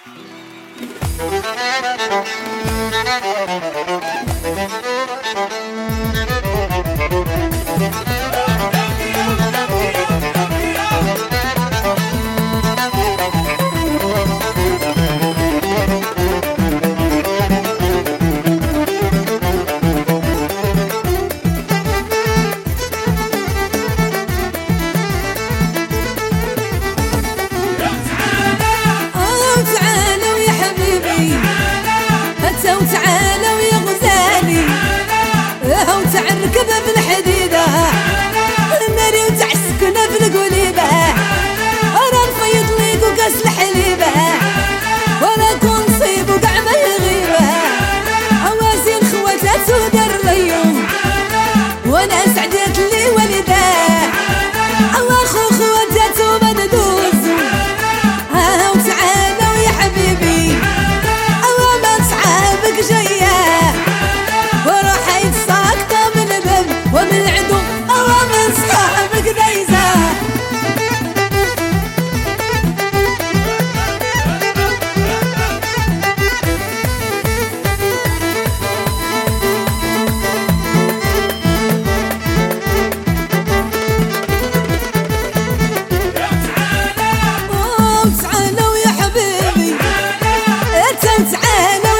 تعالوا يا غزالي هاو تعركب بالحديدة المري وتعسكنا في القليبة انا نفيض ليك وكاس الحليبة وانا كون نصيب وقع ما يغيبة اوازين خواتات ودار اليوم وانا سعدت لي والداه الله خو خواتات وما ندوز هاو تعالوا يا حبيبي جاية وروح يتساقطة من الباب ومن العدو أو من صحابك دايزة تعالوا يا حبيبي تعالوا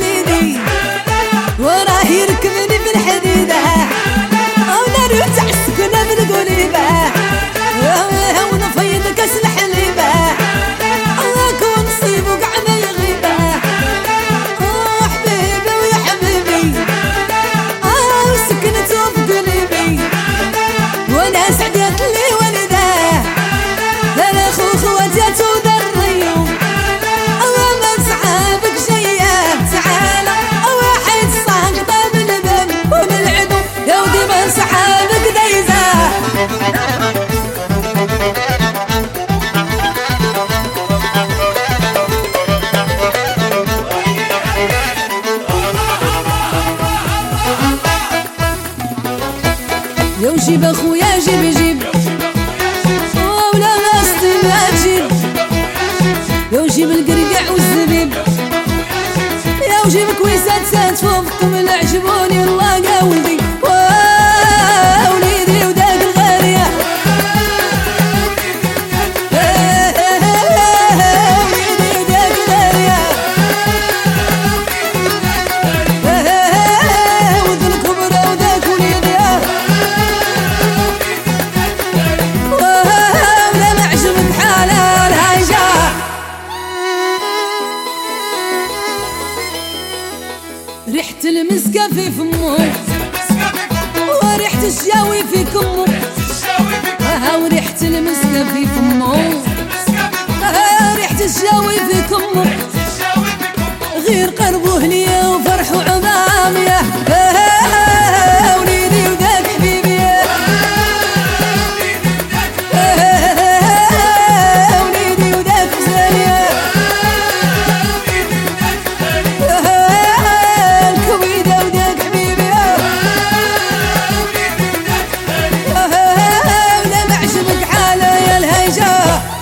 وراه يركبني في الحديدة ونار وتعسكنا في القليبة ونفيض كاس الحليبة الله كون نصيب وقع ما يغيبة حبيبي ويا حبيبي وسكنته في قلبي وانا سعدت لي والداه انا خو خواتات ودار اليوم من صحابك جايه تعالى صحابك دايزة يا جيب اخويا جيب ولا غاصتي ما تجيب يا جيب القرقع والزبيب يا جيب كويسات سات فوقكم اللي عجبوني الله قاولدي وليدي وداك الغالية وليدي وداك الغالية ود الكبرى وداك وليدي ولا ما عجبك حالها الهايجة ريحة المسكة في فمو وريحة الشاوي في كمو وريحة المسكة في فمو ريحة الشاوي في كمو غير قربوه ليا وفرحوا عظاميه وليدي وداك حبيبي وليدي وداك غزالية الكويدة وداك حبيبي ولا ما عجبك حالة يا الهيجة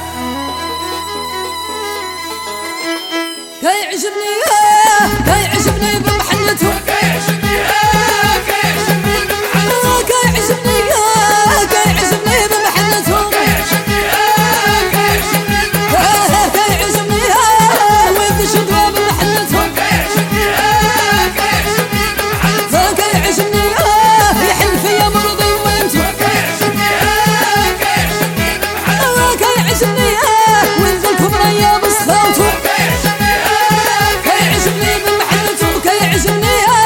كيعجبني بمحلتهم كيعجبني بمحلتهم كيعجبني ود شدوى بمحلتهم كيعجبني يحل فيا مرضي وانتم كيعجبني ولد الكبرى يا بصخوتهم كيعجبني بمحلتهم كيعجبني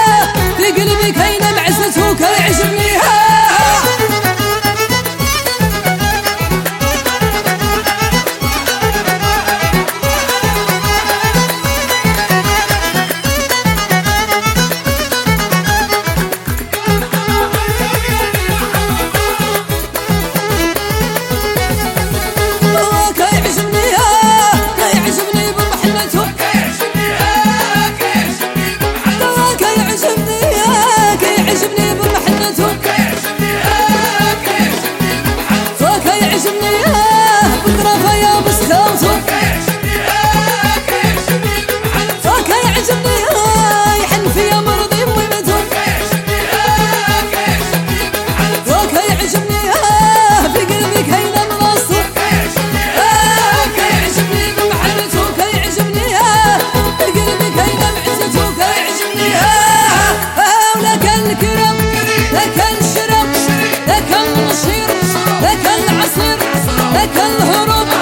لك الهروب